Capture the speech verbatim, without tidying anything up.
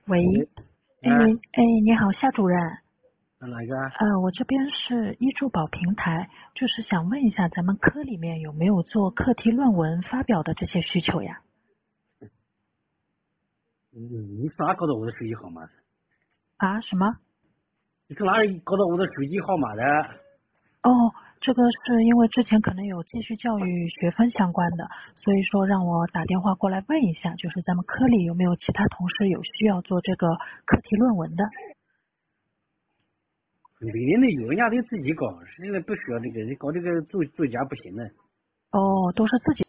喂，哎哎， 哎，你好，夏主任。 哪个啊？ 呃，我这边是医助保平台，就是想问一下，咱们科里面有没有做课题论文发表的这些需求呀？ 你你是哪搞到我的手机号码的？ 啊，什么？ 你是哪里搞到我的手机号码的？ 哦，这个是因为之前可能有继续教育学分相关的，所以说让我打电话过来问一下，就是咱们科里有没有其他同事有需要做这个课题论文的？ 里面的有人家得自己搞，现在不需要这个，你搞这个作作家不行的。 哦，都是自己